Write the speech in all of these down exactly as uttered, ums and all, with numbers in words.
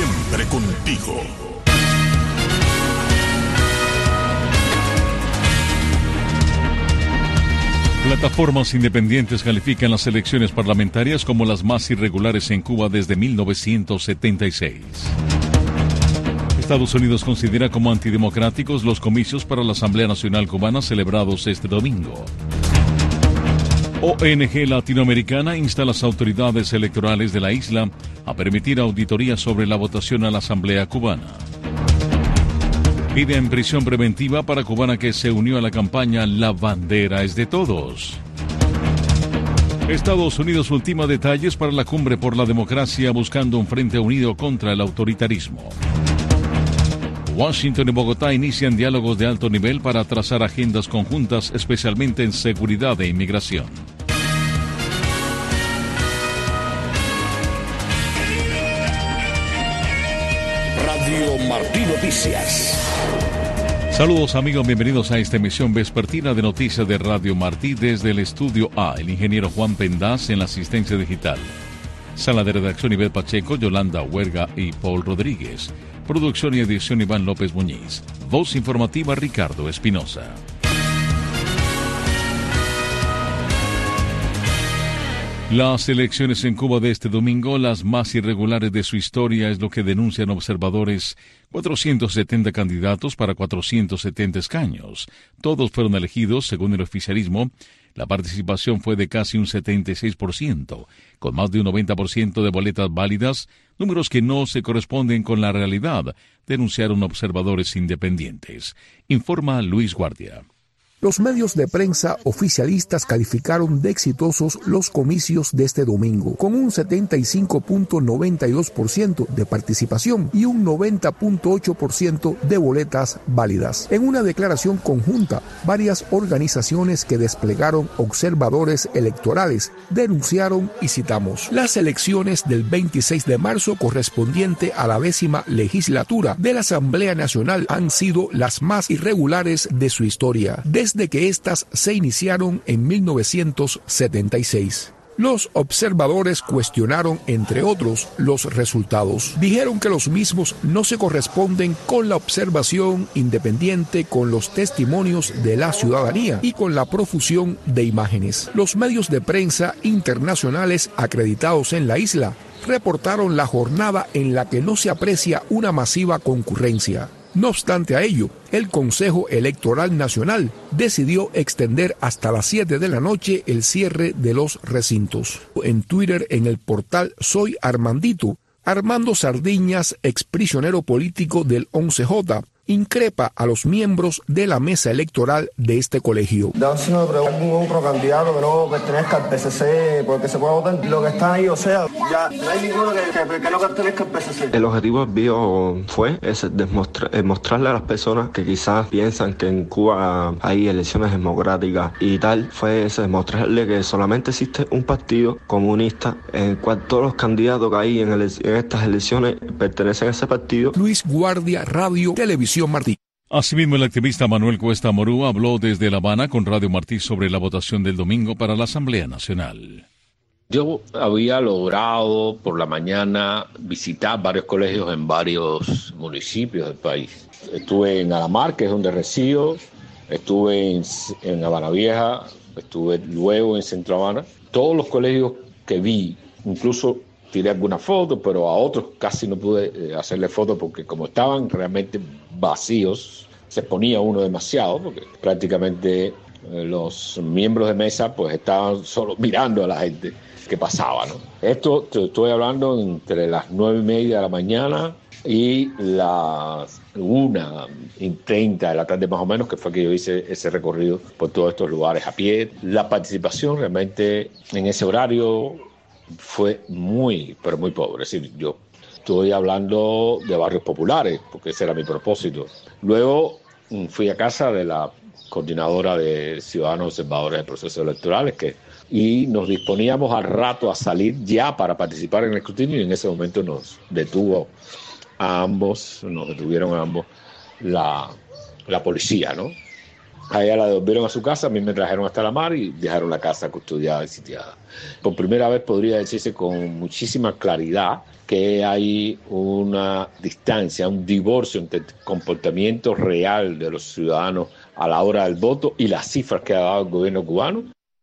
siempre contigo. Plataformas independientes califican las elecciones parlamentarias como las más irregulares en Cuba desde mil novecientos setenta y seis. Estados Unidos considera como antidemocráticos los comicios para la Asamblea Nacional Cubana celebrados este domingo. O N G Latinoamericana insta a las autoridades electorales de la isla a permitir auditoría sobre la votación a la Asamblea Cubana. Pide en prisión preventiva para cubana que se unió a la campaña La bandera es de todos. Estados Unidos ultima detalles para la cumbre por la democracia buscando un frente unido contra el autoritarismo. Washington y Bogotá inician diálogos de alto nivel para trazar agendas conjuntas, especialmente en seguridad e inmigración. Radio Martí Noticias. Saludos amigos, bienvenidos a esta emisión vespertina de noticias de Radio Martí desde el Estudio A, el ingeniero Juan Pendaz en la asistencia digital. Sala de redacción Ivette Pacheco, Yolanda Huerga y Paul Rodríguez. Producción y edición Iván López Muñiz. Voz informativa Ricardo Espinosa. Las elecciones en Cuba de este domingo, las más irregulares de su historia, es lo que denuncian observadores. cuatrocientos setenta candidatos para cuatrocientos setenta escaños. Todos fueron elegidos según el oficialismo. La participación fue de casi un setenta y seis por ciento, con más de un noventa por ciento de boletas válidas, números que no se corresponden con la realidad, denunciaron observadores independientes. Informa Luis Guardia. Los medios de prensa oficialistas calificaron de exitosos los comicios de este domingo, con un setenta y cinco punto noventa y dos por ciento de participación y un noventa punto ocho por ciento de boletas válidas. En una declaración conjunta, varias organizaciones que desplegaron observadores electorales denunciaron, y citamos, las elecciones del veintiséis de marzo correspondiente a la décima legislatura de la Asamblea Nacional han sido las más irregulares de su historia, desde que éstas se iniciaron en mil novecientos setenta y seis. Los observadores cuestionaron, entre otros, los resultados. Dijeron que los mismos no se corresponden con la observación independiente, con los testimonios de la ciudadanía y con la profusión de imágenes. Los medios de prensa internacionales acreditados en la isla reportaron la jornada en la que no se aprecia una masiva concurrencia. No obstante a ello, el Consejo Electoral Nacional decidió extender hasta las siete de la noche el cierre de los recintos. En Twitter, en el portal Soy Armandito, Armando Sardiñas, exprisionero político del once J, increpa a los miembros de la mesa electoral de este colegio. Dan si me preguntan algún otro candidato que no pertenezca al P C C, porque se puede votar lo que está ahí, o sea, ya no hay ninguno que, que, que no pertenezca al P C C. El objetivo del video fue ese, demostrar, mostrarle a las personas que quizás piensan que en Cuba hay elecciones democráticas y tal, fue ese, demostrarle que solamente existe un partido comunista en el cual todos los candidatos que hay en, ele- en estas elecciones pertenecen a ese partido. Luis Guardia, Radio Televisión Martí. Asimismo, el activista Manuel Cuesta Morú habló desde La Habana con Radio Martí sobre la votación del domingo para la Asamblea Nacional. Yo había logrado por la mañana visitar varios colegios en varios municipios del país. Estuve en Alamar, que es donde resido, estuve en, en Habana Vieja, estuve luego en Centro Habana. Todos los colegios que vi, incluso tiré alguna foto, pero a otros casi no pude eh, hacerle fotos porque como estaban realmente vacíos, se exponía uno demasiado, porque prácticamente eh, los miembros de mesa pues estaban solo mirando a la gente que pasaba, ¿no? Esto te estoy hablando entre las nueve y media de la mañana y las una y treinta de la tarde más o menos, que fue que yo hice ese recorrido por todos estos lugares a pie. La participación realmente en ese horario fue muy, pero muy pobre. Es decir, yo estoy hablando de barrios populares, porque ese era mi propósito. Luego fui a casa de la coordinadora de Ciudadanos Observadores de Procesos Electorales, que, y nos disponíamos al rato a salir ya para participar en el escrutinio, y en ese momento nos detuvo a ambos, nos detuvieron a ambos la, la policía, ¿no? A ella la devolvieron a su casa, a mí me trajeron hasta la mar y dejaron la casa custodiada y sitiada. Por primera vez podría decirse con muchísima claridad que hay una distancia, un divorcio entre el comportamiento real de los ciudadanos a la hora del voto y las cifras que ha dado el gobierno cubano.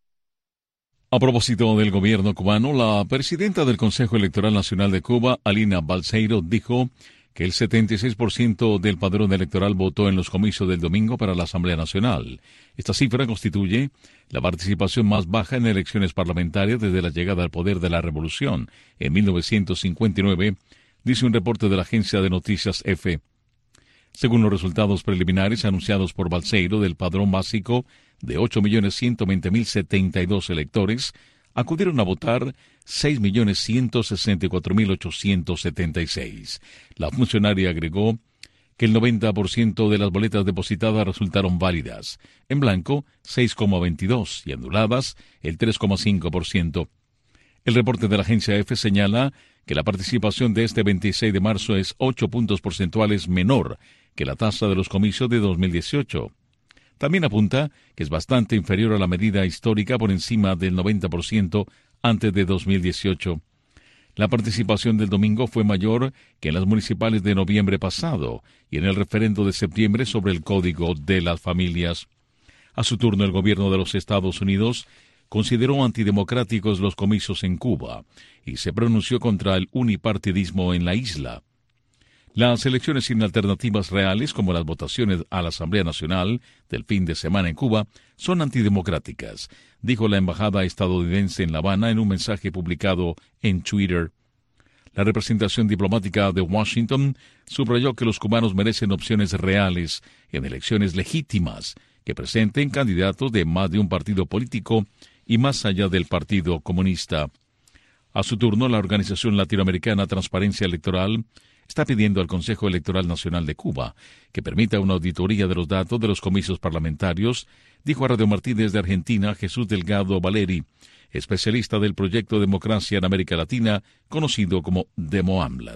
A propósito del gobierno cubano, la presidenta del Consejo Electoral Nacional de Cuba, Alina Balseiro, dijo que el setenta y seis por ciento del padrón electoral votó en los comicios del domingo para la Asamblea Nacional. Esta cifra constituye la participación más baja en elecciones parlamentarias desde la llegada al poder de la Revolución en mil novecientos cincuenta y nueve, dice un reporte de la agencia de noticias E F E. Según los resultados preliminares anunciados por Balseiro del padrón básico de ocho millones ciento veinte mil setenta y dos electores, acudieron a votar seis millones ciento sesenta y cuatro mil ochocientos setenta y seis. La funcionaria agregó que el noventa por ciento de las boletas depositadas resultaron válidas, en blanco seis coma veintidós y anuladas el tres coma cinco por ciento. El reporte de la agencia E F E señala que la participación de este veintiséis de marzo es ocho puntos porcentuales menor que la tasa de los comicios de dos mil dieciocho. También apunta que es bastante inferior a la medida histórica por encima del noventa por ciento antes de dos mil dieciocho. La participación del domingo fue mayor que en las municipales de noviembre pasado y en el referendo de septiembre sobre el Código de las Familias. A su turno, el gobierno de los Estados Unidos consideró antidemocráticos los comicios en Cuba y se pronunció contra el unipartidismo en la isla. Las elecciones sin alternativas reales, como las votaciones a la Asamblea Nacional del fin de semana en Cuba, son antidemocráticas, dijo la embajada estadounidense en La Habana en un mensaje publicado en Twitter. La representación diplomática de Washington subrayó que los cubanos merecen opciones reales en elecciones legítimas que presenten candidatos de más de un partido político y más allá del Partido Comunista. A su turno, la organización latinoamericana Transparencia Electoral está pidiendo al Consejo Electoral Nacional de Cuba que permita una auditoría de los datos de los comicios parlamentarios, dijo a Radio Martí desde Argentina Jesús Delgado Valeri, especialista del proyecto Democracia en América Latina, conocido como DemoAmlat.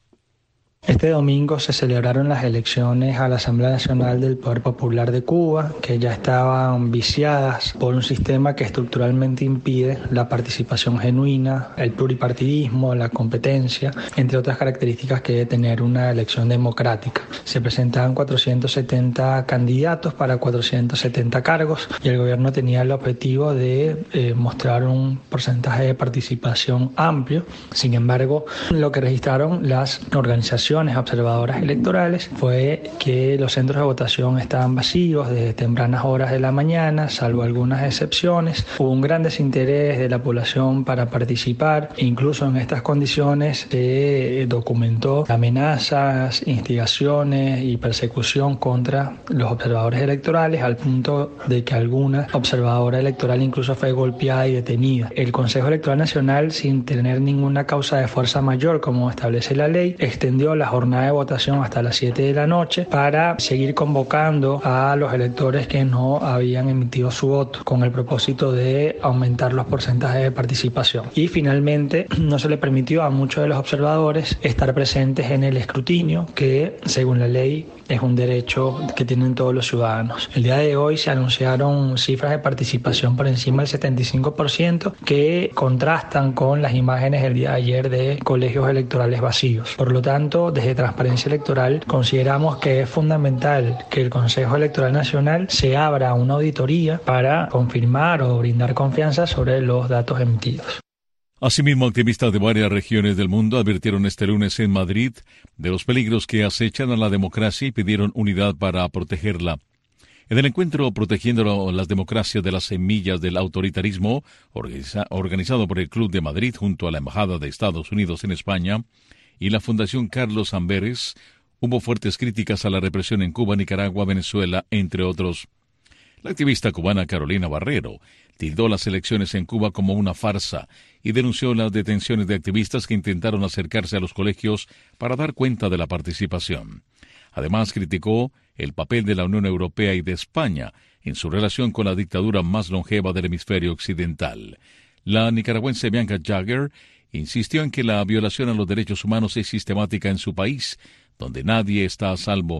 Este domingo se celebraron las elecciones a la Asamblea Nacional del Poder Popular de Cuba, que ya estaban viciadas por un sistema que estructuralmente impide la participación genuina, el pluripartidismo, la competencia, entre otras características que debe tener una elección democrática. Se presentaban cuatrocientos setenta candidatos para cuatrocientos setenta cargos y el gobierno tenía el objetivo de eh, mostrar un porcentaje de participación amplio. Sin embargo, lo que registraron las organizaciones observadoras electorales fue que los centros de votación estaban vacíos desde tempranas horas de la mañana, salvo algunas excepciones. Hubo un gran desinterés de la población para participar. Incluso en estas condiciones se documentó amenazas, instigaciones y persecución contra los observadores electorales, al punto de que alguna observadora electoral incluso fue golpeada y detenida. El Consejo Electoral Nacional, sin tener ninguna causa de fuerza mayor como establece la ley, extendió la jornada de votación hasta las siete de la noche para seguir convocando a los electores que no habían emitido su voto, con el propósito de aumentar los porcentajes de participación. Y finalmente no se le permitió a muchos de los observadores estar presentes en el escrutinio, que según la ley es un derecho que tienen todos los ciudadanos. El día de hoy se anunciaron cifras de participación por encima del setenta y cinco por ciento que contrastan con las imágenes del día de ayer de colegios electorales vacíos. Por lo tanto, desde Transparencia Electoral consideramos que es fundamental que el Consejo Electoral Nacional se abra una auditoría para confirmar o brindar confianza sobre los datos emitidos. Asimismo, activistas de varias regiones del mundo advirtieron este lunes en Madrid de los peligros que acechan a la democracia y pidieron unidad para protegerla. En el encuentro Protegiendo las Democracias de las Semillas del Autoritarismo, organiza, organizado por el Club de Madrid junto a la Embajada de Estados Unidos en España y la Fundación Carlos Amberes, hubo fuertes críticas a la represión en Cuba, Nicaragua, Venezuela, entre otros. La activista cubana Carolina Barrero tildó las elecciones en Cuba como una farsa y denunció las detenciones de activistas que intentaron acercarse a los colegios para dar cuenta de la participación. Además, criticó el papel de la Unión Europea y de España en su relación con la dictadura más longeva del hemisferio occidental. La nicaragüense Bianca Jagger insistió en que la violación a los derechos humanos es sistemática en su país, donde nadie está a salvo.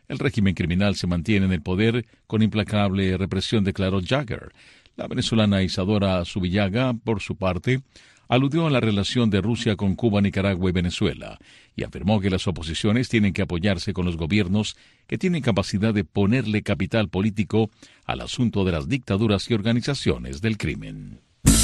El régimen criminal se mantiene en el poder con implacable represión, declaró Jagger. La venezolana Isadora Zubillaga, por su parte, aludió a la relación de Rusia con Cuba, Nicaragua y Venezuela y afirmó que las oposiciones tienen que apoyarse con los gobiernos que tienen capacidad de ponerle capital político al asunto de las dictaduras y organizaciones del crimen.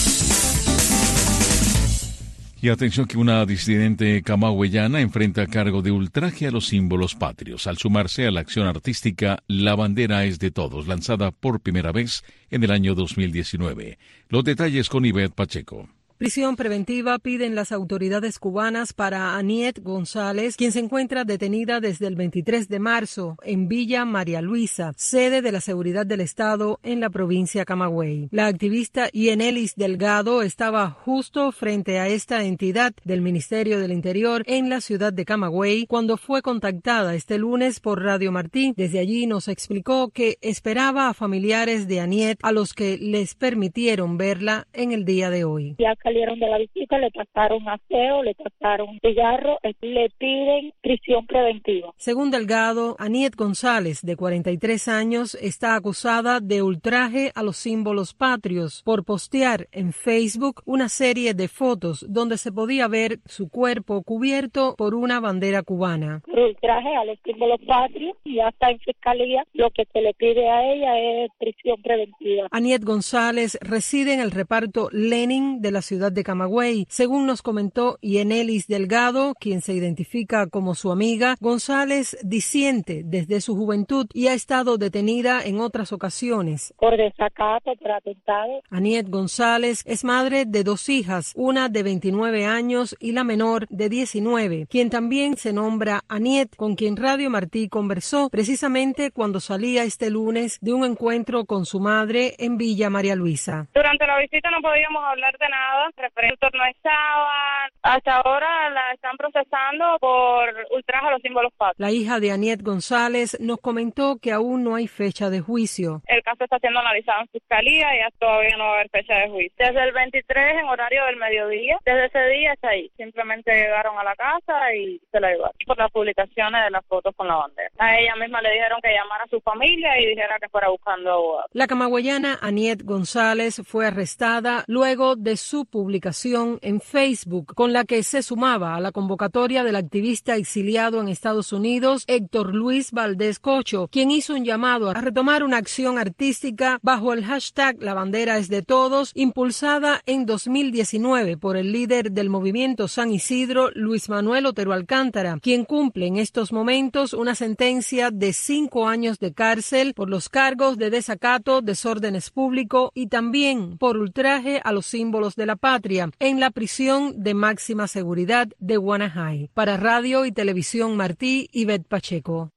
Y atención que una disidente camagüeyana enfrenta cargo de ultraje a los símbolos patrios al sumarse a la acción artística La bandera es de todos, lanzada por primera vez en el año dos mil diecinueve. Los detalles con Ivette Pacheco. Prisión preventiva piden las autoridades cubanas para Aniet González, quien se encuentra detenida desde el veintitrés de marzo en Villa María Luisa, sede de la Seguridad del Estado en la provincia Camagüey. La activista Yenelis Delgado estaba justo frente a esta entidad del Ministerio del Interior en la ciudad de Camagüey cuando fue contactada este lunes por Radio Martí. Desde allí nos explicó que esperaba a familiares de Aniet, a los que les permitieron verla en el día de hoy. Ya salieron de la visita, le pasaron aseo, le pasaron cigarro, le piden prisión preventiva. Según Delgado, Aniet González, de cuarenta y tres años, está acusada de ultraje a los símbolos patrios por postear en Facebook una serie de fotos donde se podía ver su cuerpo cubierto por una bandera cubana. Por ultraje a los símbolos patrios y ya está en fiscalía. Lo que se le pide a ella es prisión preventiva. Aniet González reside en el reparto Lenin de la ciudad de Camagüey. Según nos comentó Yenelis Delgado, quien se identifica como su amiga, González disiente desde su juventud y ha estado detenida en otras ocasiones. Por desacato, por atentado. Aniet González es madre de dos hijas, una de veintinueve años y la menor de diecinueve, quien también se nombra Aniet, con quien Radio Martí conversó precisamente cuando salía este lunes de un encuentro con su madre en Villa María Luisa. Durante la visita no podíamos hablar de nada. Referentes no estaban. Hasta ahora la están procesando por ultraje a los símbolos patrios. La hija de Aniet González nos comentó que aún no hay fecha de juicio. El caso está siendo analizado en fiscalía y ya todavía no va a haber fecha de juicio. Desde el veintitrés en horario del mediodía, desde ese día está ahí. Simplemente llegaron a la casa y se la llevaron por las publicaciones de las fotos con la bandera. A ella misma le dijeron que llamara a su familia y dijera que fuera buscando abogado. La camagüeyana Aniet González fue arrestada luego de su publicación en Facebook, con la que se sumaba a la convocatoria del activista exiliado en Estados Unidos, Héctor Luis Valdés Cocho, quien hizo un llamado a retomar una acción artística bajo el hashtag La bandera es de todos, impulsada en dos mil diecinueve por el líder del movimiento San Isidro, Luis Manuel Otero Alcántara, quien cumple en estos momentos una sentencia de cinco años de cárcel por los cargos de desacato, desórdenes público y también por ultraje a los símbolos de la patria en la prisión de máxima seguridad de Guanajay. Para Radio y Televisión Martí, Ivette Pacheco.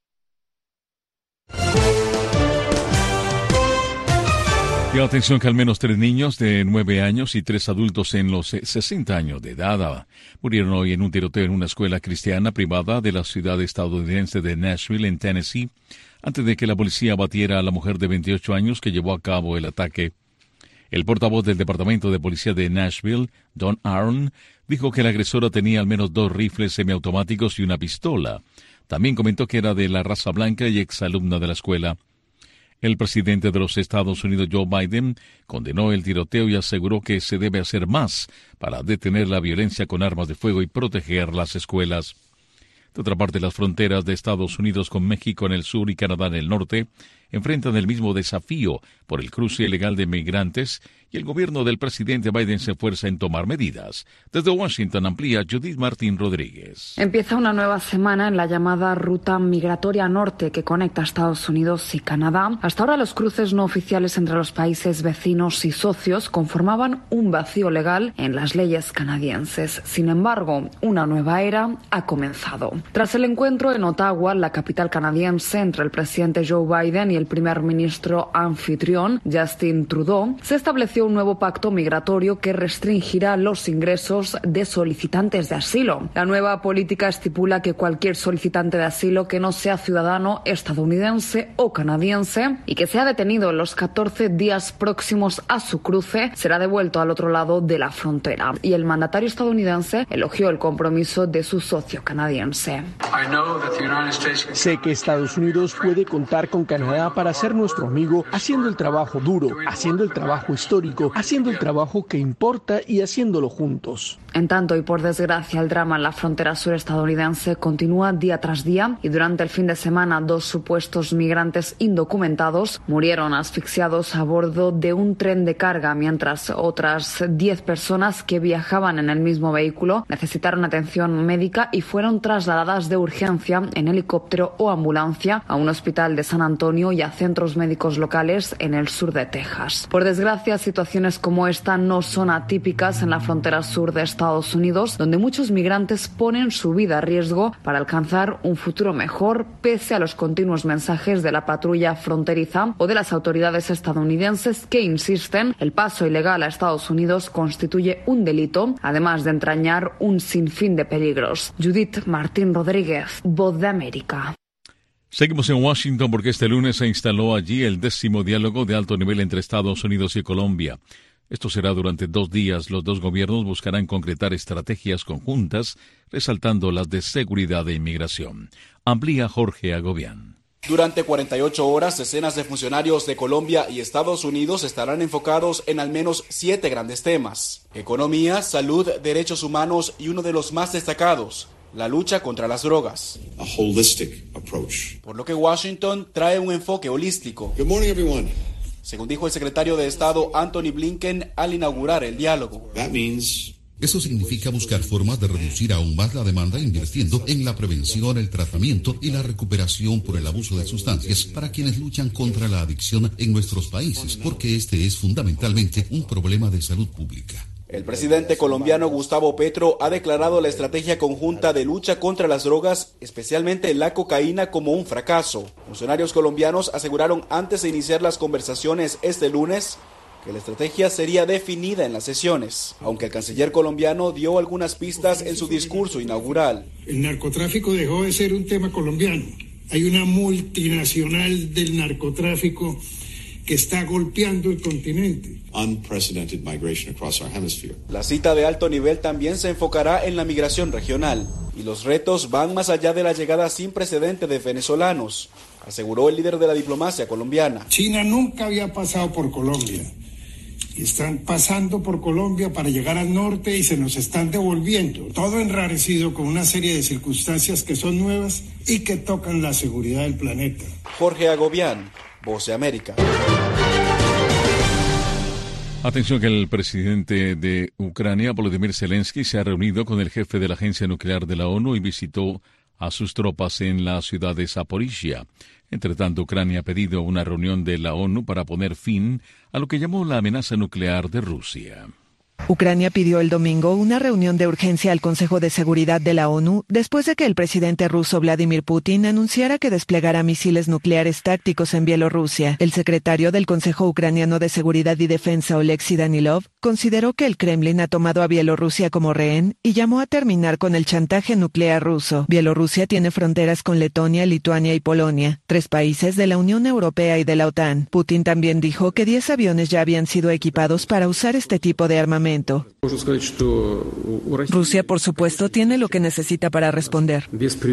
Y atención que al menos tres niños de nueve años y tres adultos en los sesenta años de edad murieron hoy en un tiroteo en una escuela cristiana privada de la ciudad estadounidense de Nashville, en Tennessee, antes de que la policía abatiera a la mujer de veintiocho años que llevó a cabo el ataque. El portavoz del Departamento de Policía de Nashville, Don Aaron, dijo que la agresora tenía al menos dos rifles semiautomáticos y una pistola. También comentó que era de la raza blanca y exalumna de la escuela. El presidente de los Estados Unidos, Joe Biden, condenó el tiroteo y aseguró que se debe hacer más para detener la violencia con armas de fuego y proteger las escuelas. De otra parte, las fronteras de Estados Unidos con México en el sur y Canadá en el norte enfrentan el mismo desafío por el cruce ilegal de migrantes y el gobierno del presidente Biden se esfuerza en tomar medidas. Desde Washington amplía Judith Martín Rodríguez. Empieza una nueva semana en la llamada ruta migratoria norte que conecta Estados Unidos y Canadá. Hasta ahora los cruces no oficiales entre los países vecinos y socios conformaban un vacío legal en las leyes canadienses. Sin embargo, una nueva era ha comenzado. Tras el encuentro en Ottawa, la capital canadiense, entre el presidente Joe Biden y el el primer ministro anfitrión, Justin Trudeau, se estableció un nuevo pacto migratorio que restringirá los ingresos de solicitantes de asilo. La nueva política estipula que cualquier solicitante de asilo que no sea ciudadano estadounidense o canadiense y que sea detenido en los catorce días próximos a su cruce será devuelto al otro lado de la frontera. Y el mandatario estadounidense elogió el compromiso de su socio canadiense. Sé que Estados Unidos puede contar con Canadá para ser nuestro amigo, haciendo el trabajo duro, haciendo el trabajo histórico, haciendo el trabajo que importa y haciéndolo juntos. En tanto, y por desgracia, el drama en la frontera sur estadounidense continúa día tras día y durante el fin de semana dos supuestos migrantes indocumentados murieron asfixiados a bordo de un tren de carga, mientras otras diez personas que viajaban en el mismo vehículo necesitaron atención médica y fueron trasladadas de urgencia en helicóptero o ambulancia a un hospital de San Antonio y a centros médicos locales en el sur de Texas. Por desgracia, situaciones como esta no son atípicas en la frontera sur de Estados Unidos, donde muchos migrantes ponen su vida a riesgo para alcanzar un futuro mejor, pese a los continuos mensajes de la patrulla fronteriza o de las autoridades estadounidenses que insisten el paso ilegal a Estados Unidos constituye un delito, además de entrañar un sinfín de peligros. Judith Martín Rodríguez, Voz de América. Seguimos en Washington porque este lunes se instaló allí el décimo diálogo de alto nivel entre Estados Unidos y Colombia. Esto será durante dos días. Los dos gobiernos buscarán concretar estrategias conjuntas, resaltando las de seguridad e inmigración. Amplía Jorge Agobián. Durante cuarenta y ocho horas, decenas de funcionarios de Colombia y Estados Unidos estarán enfocados en al menos siete grandes temas: economía, salud, derechos humanos y uno de los más destacados, la lucha contra las drogas. A holistic approach. Por lo que Washington trae un enfoque holístico. Good morning, everyone. Según dijo el secretario de Estado Anthony Blinken al inaugurar el diálogo. That means Eso significa buscar formas de reducir aún más la demanda invirtiendo en la prevención, el tratamiento y la recuperación por el abuso de sustancias para quienes luchan contra la adicción en nuestros países, porque este es fundamentalmente un problema de salud pública. El presidente colombiano Gustavo Petro ha declarado la estrategia conjunta de lucha contra las drogas, especialmente la cocaína, como un fracaso. Funcionarios colombianos aseguraron antes de iniciar las conversaciones este lunes que la estrategia sería definida en las sesiones, aunque el canciller colombiano dio algunas pistas en su discurso inaugural. El narcotráfico dejó de ser un tema colombiano. Hay una multinacional del narcotráfico que está golpeando el continente. Unprecedented migration across our hemisphere. La cita de alto nivel también se enfocará en la migración regional, y los retos van más allá de la llegada sin precedente de venezolanos, aseguró el líder de la diplomacia colombiana. China nunca había pasado por Colombia. Están pasando por Colombia para llegar al norte y se nos están devolviendo. Todo enrarecido con una serie de circunstancias que son nuevas y que tocan la seguridad del planeta. Jorge Agobián, Voz de América. Atención que el presidente de Ucrania, Volodymyr Zelensky, se ha reunido con el jefe de la Agencia Nuclear de la ONU y visitó a sus tropas en la ciudad de Zaporizhia. Entre tanto, Ucrania ha pedido una reunión de la ONU para poner fin a lo que llamó la amenaza nuclear de Rusia. Ucrania pidió el domingo una reunión de urgencia al Consejo de Seguridad de la ONU después de que el presidente ruso Vladimir Putin anunciara que desplegará misiles nucleares tácticos en Bielorrusia. El secretario del Consejo Ucraniano de Seguridad y Defensa, Oleksiy Danilov, consideró que el Kremlin ha tomado a Bielorrusia como rehén y llamó a terminar con el chantaje nuclear ruso. Bielorrusia tiene fronteras con Letonia, Lituania y Polonia, tres países de la Unión Europea y de la OTAN. Putin también dijo que diez aviones ya habían sido equipados para usar este tipo de armamento. Rusia, por supuesto, tiene lo que necesita para responder.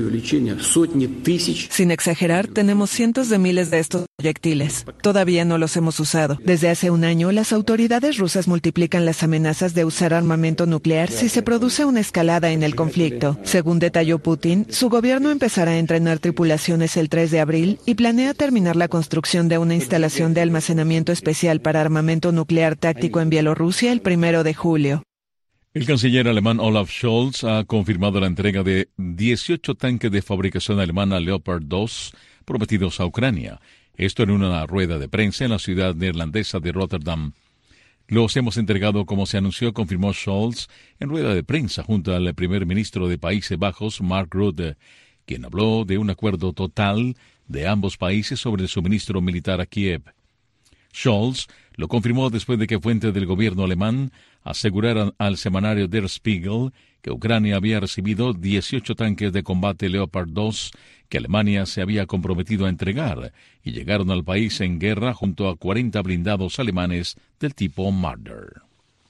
Sin exagerar, tenemos cientos de miles de estos proyectiles. Todavía no los hemos usado. Desde hace un año, las autoridades rusas multiplican las amenazas de usar armamento nuclear si se produce una escalada en el conflicto. Según detalló Putin, su gobierno empezará a entrenar tripulaciones el tres de abril y planea terminar la construcción de una instalación de almacenamiento especial para armamento nuclear táctico en Bielorrusia el primero de julio. El canciller alemán Olaf Scholz ha confirmado la entrega de dieciocho tanques de fabricación alemana Leopard dos prometidos a Ucrania. Esto en una rueda de prensa en la ciudad neerlandesa de Rotterdam. Los hemos entregado como se anunció, confirmó Scholz en rueda de prensa junto al primer ministro de Países Bajos, Mark Rutte, quien habló de un acuerdo total de ambos países sobre el suministro militar a Kiev. Scholz lo confirmó después de que fuentes del gobierno alemán aseguraran al semanario Der Spiegel que Ucrania había recibido dieciocho tanques de combate Leopard dos que Alemania se había comprometido a entregar y llegaron al país en guerra junto a cuarenta blindados alemanes del tipo Marder.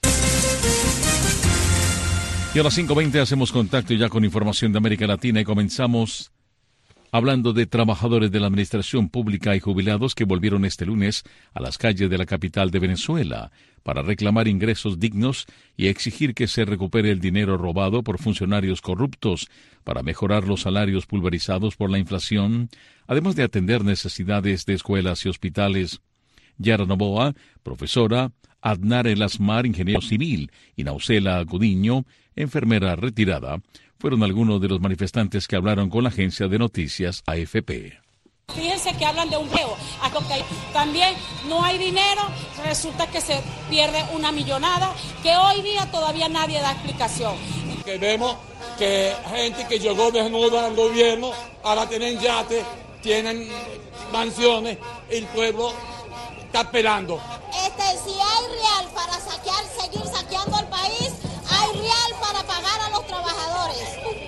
Y a las cinco veinte hacemos contacto ya con información de América Latina y comenzamos hablando de trabajadores de la administración pública y jubilados que volvieron este lunes a las calles de la capital de Venezuela para reclamar ingresos dignos y exigir que se recupere el dinero robado por funcionarios corruptos para mejorar los salarios pulverizados por la inflación, además de atender necesidades de escuelas y hospitales. Yara Novoa, profesora, Adnar El Asmar, ingeniero civil, y Nausela Gudiño, enfermera retirada, fueron algunos de los manifestantes que hablaron con la agencia de noticias A F P. Fíjense que hablan de un peo. También no hay dinero, resulta que se pierde una millonada, que hoy día todavía nadie da explicación. Que vemos que gente que llegó desnuda al gobierno, ahora tienen yates, tienen mansiones, el pueblo está esperando. Este, si hay real para saquear, seguir saqueando el país, hay real para pagar a los trabajadores.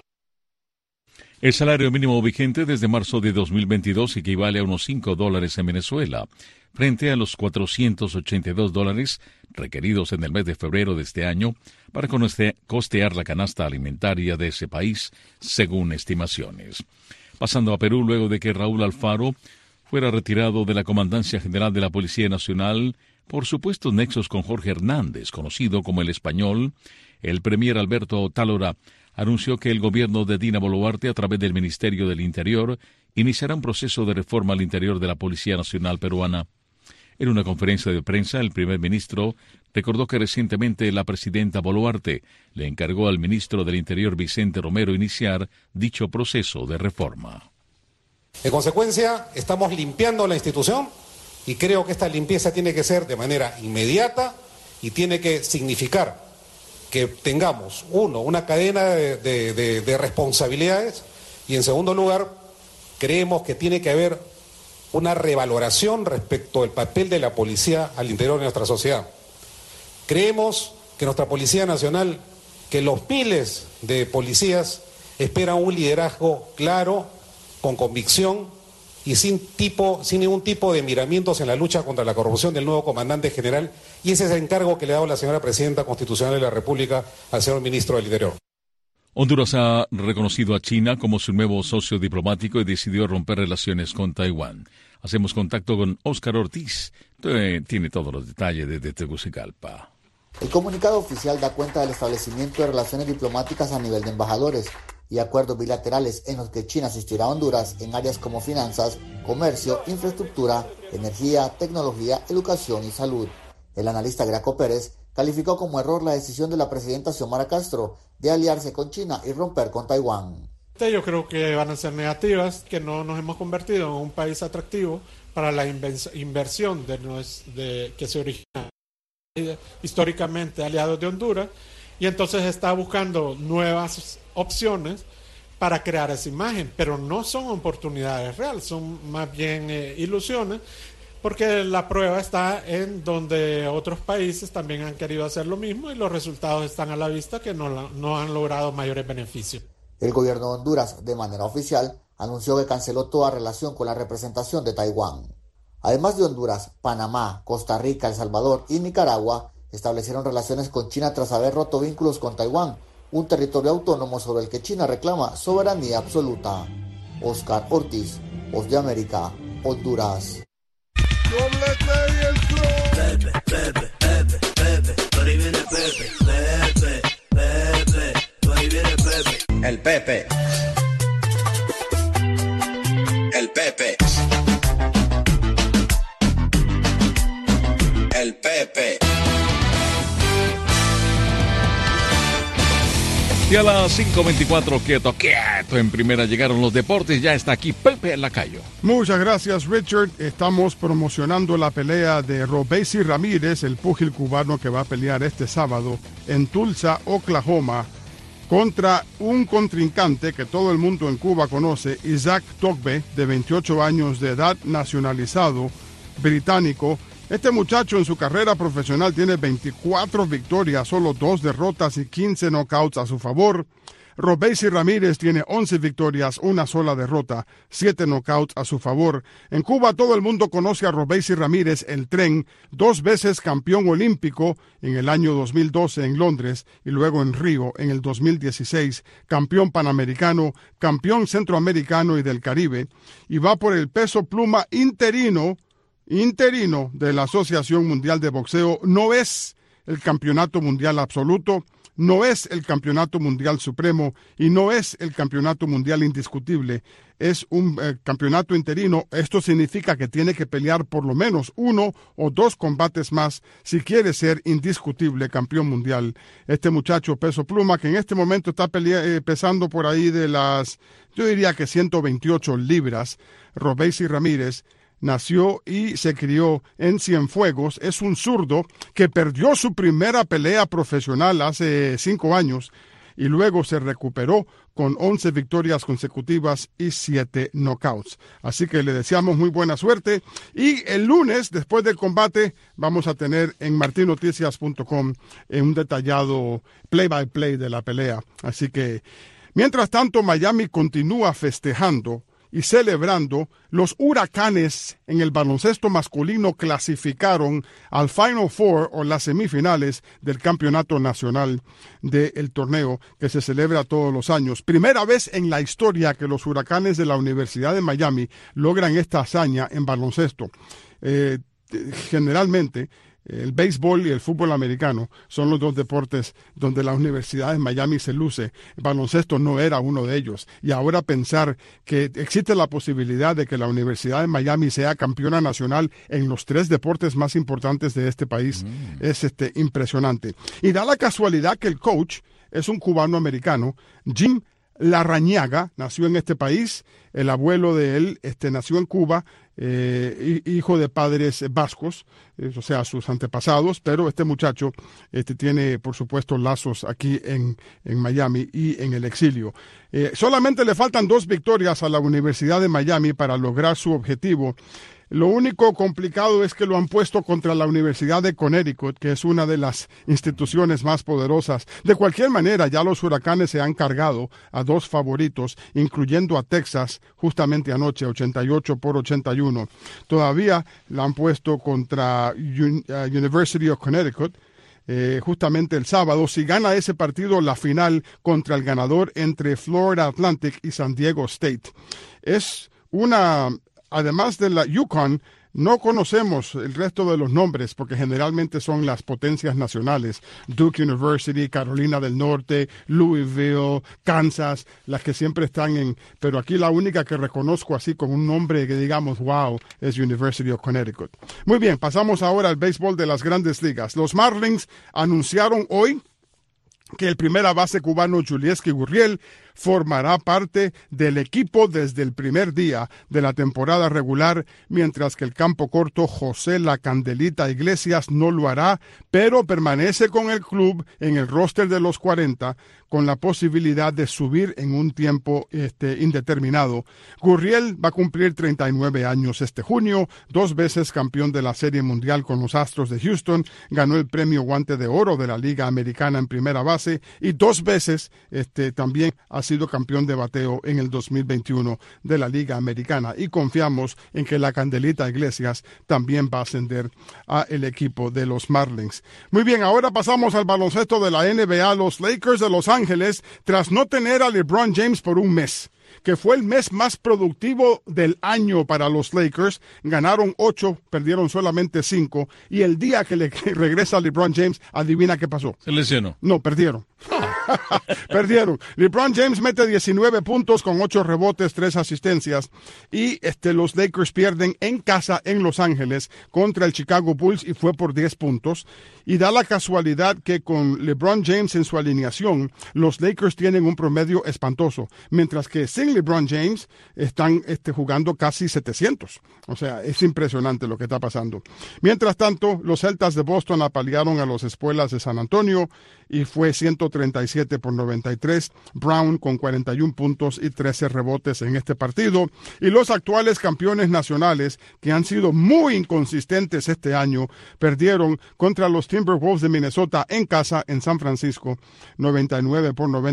El salario mínimo vigente desde marzo de dos mil veintidós equivale a unos cinco dólares en Venezuela, frente a los cuatrocientos ochenta y dos dólares requeridos en el mes de febrero de este año para costear la canasta alimentaria de ese país, según estimaciones. Pasando a Perú, luego de que Raúl Alfaro fuera retirado de la Comandancia General de la Policía Nacional por supuestos nexos con Jorge Hernández, conocido como el Español, el premier Alberto Otálora anunció que el gobierno de Dina Boluarte, a través del Ministerio del Interior, iniciará un proceso de reforma al interior de la Policía Nacional peruana. En una conferencia de prensa, el primer ministro recordó que recientemente la presidenta Boluarte le encargó al ministro del Interior, Vicente Romero, iniciar dicho proceso de reforma. En consecuencia, estamos limpiando la institución y creo que esta limpieza tiene que ser de manera inmediata y tiene que significar que tengamos, uno, una cadena de, de, de, de responsabilidades y, en segundo lugar, creemos que tiene que haber una revaloración respecto al papel de la policía al interior de nuestra sociedad. Creemos que nuestra Policía Nacional, que los miles de policías esperan un liderazgo claro, con convicción y sin, tipo, sin ningún tipo de miramientos en la lucha contra la corrupción del nuevo comandante general, y ese es el encargo que le ha dado la señora Presidenta Constitucional de la República al señor Ministro del Interior. Honduras ha reconocido a China como su nuevo socio diplomático y decidió romper relaciones con Taiwán. Hacemos contacto con Óscar Ortiz, que tiene todos los detalles desde Tegucigalpa. El comunicado oficial da cuenta del establecimiento de relaciones diplomáticas a nivel de embajadores y acuerdos bilaterales en los que China asistirá a Honduras en áreas como finanzas, comercio, infraestructura, energía, tecnología, educación y salud. El analista Graco Pérez calificó como error la decisión de la presidenta Xiomara Castro de aliarse con China y romper con Taiwán. Yo creo que van a ser negativas, que no nos hemos convertido en un país atractivo para la inversión de, de, que se origina históricamente aliados de Honduras, y entonces está buscando nuevas opciones para crear esa imagen, pero no son oportunidades reales, son más bien eh, ilusiones, porque la prueba está en donde otros países también han querido hacer lo mismo y los resultados están a la vista, que no, no han logrado mayores beneficios. El gobierno de Honduras, de manera oficial, anunció que canceló toda relación con la representación de Taiwán. Además de Honduras, Panamá, Costa Rica, El Salvador y Nicaragua establecieron relaciones con China tras haber roto vínculos con Taiwán, un territorio autónomo sobre el que China reclama soberanía absoluta. Óscar Ortiz, Voz de América, Honduras. Pepe, Pepe, Pepe, Pepe, por ahí viene Pepe, Pepe, Pepe, por ahí viene Pepe. El Pepe. El Pepe. El Pepe. Y a las cinco veinticuatro, quieto, quieto, en primera llegaron los deportes, ya está aquí Pepe Lacayo. Muchas gracias, Richard. Estamos promocionando la pelea de Robeisy Ramírez, el púgil cubano que va a pelear este sábado en Tulsa, Oklahoma, contra un contrincante que todo el mundo en Cuba conoce, Isaac Togbe, de veintiocho años de edad, nacionalizado británico. Este muchacho en su carrera profesional tiene veinticuatro victorias, solo dos derrotas y quince knockouts a su favor. Robeisy Ramírez tiene once victorias, una sola derrota, siete knockouts a su favor. En Cuba todo el mundo conoce a Robeisy Ramírez, el Tren, dos veces campeón olímpico en el año dos mil doce en Londres y luego en Río en el dos mil dieciséis, campeón panamericano, campeón centroamericano y del Caribe, y va por el peso pluma interino, interino de la Asociación Mundial de Boxeo. No es el campeonato mundial absoluto, no es el campeonato mundial supremo y no es el campeonato mundial indiscutible. Es un eh, campeonato interino. Esto significa que tiene que pelear por lo menos uno o dos combates más si quiere ser indiscutible campeón mundial. Este muchacho peso pluma, que en este momento está pelea, eh, pesando por ahí de las, yo diría que ciento veintiocho libras, Robeisy Ramírez, nació y se crió en Cienfuegos. Es un zurdo que perdió su primera pelea profesional hace cinco años y luego se recuperó con once victorias consecutivas y siete knockouts. Así que le deseamos muy buena suerte. Y el lunes, después del combate, vamos a tener en martin noticias punto com un detallado play-by-play de la pelea. Así que, mientras tanto, Miami continúa festejando y celebrando. Los Huracanes en el baloncesto masculino clasificaron al Final Four o las semifinales del campeonato nacional del torneo que se celebra todos los años. Primera vez en la historia que los Huracanes de la Universidad de Miami logran esta hazaña en baloncesto. Eh, generalmente, el béisbol y el fútbol americano son los dos deportes donde la Universidad de Miami se luce. El baloncesto no era uno de ellos. Y ahora pensar que existe la posibilidad de que la Universidad de Miami sea campeona nacional en los tres deportes más importantes de este país mm. es este, impresionante. Y da la casualidad que el coach es un cubano-americano, Jim Larrañaga, nació en este país. El abuelo de él este, nació en Cuba, eh, hijo de padres vascos, eh, o sea, sus antepasados, pero este muchacho este, tiene, por supuesto, lazos aquí en, en Miami y en el exilio. Eh, solamente le faltan dos victorias a la Universidad de Miami para lograr su objetivo. Lo único complicado es que lo han puesto contra la Universidad de Connecticut, que es una de las instituciones más poderosas. De cualquier manera, ya los Huracanes se han cargado a dos favoritos, incluyendo a Texas, justamente anoche, ochenta y ocho por ochenta y uno. Todavía la han puesto contra Un- uh, University of Connecticut, Eh, justamente el sábado. Si gana ese partido, la final contra el ganador entre Florida Atlantic y San Diego State. Es una... Además de la UConn, no conocemos el resto de los nombres porque generalmente son las potencias nacionales. Duke University, Carolina del Norte, Louisville, Kansas, las que siempre están en... Pero aquí la única que reconozco así con un nombre que digamos, wow, es University of Connecticut. Muy bien, pasamos ahora al béisbol de las Grandes Ligas. Los Marlins anunciaron hoy que el primera base cubano Yulieski Gurriel formará parte del equipo desde el primer día de la temporada regular, mientras que el campo corto José La Candelita Iglesias no lo hará, pero permanece con el club en el roster de los cuarenta con la posibilidad de subir en un tiempo este, indeterminado. Gurriel va a cumplir treinta y nueve años este junio, dos veces campeón de la Serie Mundial con los Astros de Houston, ganó el premio Guante de Oro de la Liga Americana en primera base y dos veces este, también ha sido campeón de bateo en el dos mil veintiuno de la Liga Americana, y confiamos en que la Candelita Iglesias también va a ascender a el equipo de los Marlins. Muy bien, ahora pasamos al baloncesto de la N B A. Los Lakers de Los Ángeles, tras no tener a LeBron James por un mes, que fue el mes más productivo del año para los Lakers, ganaron ocho, perdieron solamente cinco, y el día que le regresa LeBron James, adivina qué pasó. Se lesionó. No, perdieron. Perdieron. LeBron James mete diecinueve puntos con ocho rebotes, tres asistencias, y este, los Lakers pierden en casa en Los Ángeles contra el Chicago Bulls y fue por diez puntos. Y da la casualidad que con LeBron James en su alineación, los Lakers tienen un promedio espantoso, mientras que sin LeBron James están este, jugando casi setecientos. O sea, es impresionante lo que está pasando. Mientras tanto, los Celtas de Boston apalearon a los Espuelas de San Antonio y fue ciento treinta y siete por noventa y tres. Brown con cuarenta y uno puntos y trece rebotes en este partido. Y los actuales campeones nacionales, que han sido muy inconsistentes este año, perdieron contra los Timberwolves de Minnesota en casa en San Francisco, noventa y nueve por noventa.